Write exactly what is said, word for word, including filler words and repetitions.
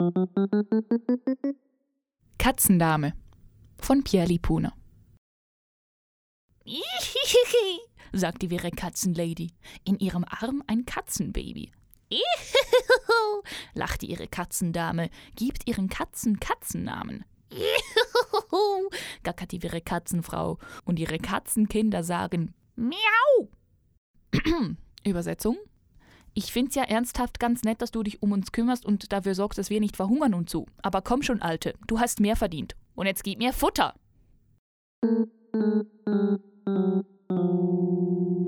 Katzendame von Pierre Lipuna. sagt die wirre Katzenlady, in ihrem Arm ein Katzenbaby. lachte ihre Katzendame, gibt ihren Katzen Katzennamen. gackert die wirre Katzenfrau und ihre Katzenkinder sagen Miau. Übersetzung: Ich find's ja ernsthaft ganz nett, dass du dich um uns kümmerst und dafür sorgst, dass wir nicht verhungern und so. Aber komm schon, Alte, du hast mehr verdient. Und jetzt gib mir Futter.